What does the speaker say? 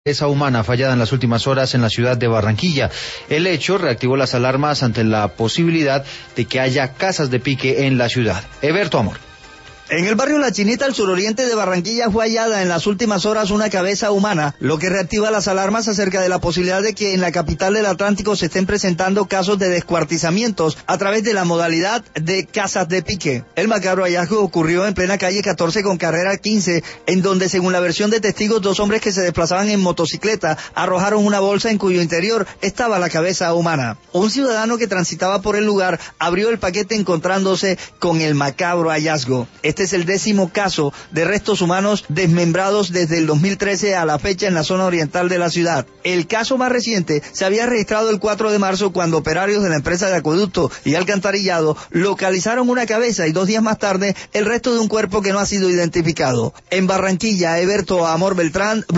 Esa humana fallada en las últimas horas en la ciudad de Barranquilla. El hecho reactivó las alarmas ante la posibilidad de que haya casas de pique en la ciudad. Eberto Amor. En el barrio La Chinita, al suroriente de Barranquilla, fue hallada en las últimas horas una cabeza humana, lo que reactiva las alarmas acerca de la posibilidad de que en la capital del Atlántico se estén presentando casos de descuartizamientos a través de la modalidad de casas de pique. El macabro hallazgo ocurrió en plena calle 14 con carrera 15, en donde, según la versión de testigos, dos hombres que se desplazaban en motocicleta arrojaron una bolsa en cuyo interior estaba la cabeza humana. Un ciudadano que transitaba por el lugar abrió el paquete encontrándose con el macabro hallazgo. Este es el 10º caso de restos humanos desmembrados desde el 2013 a la fecha en la zona oriental de la ciudad. El caso más reciente se había registrado el 4 de marzo cuando operarios de la empresa de acueducto y alcantarillado localizaron una cabeza y 2 días más tarde el resto de un cuerpo que no ha sido identificado. En Barranquilla, Eberto Amor Beltrán.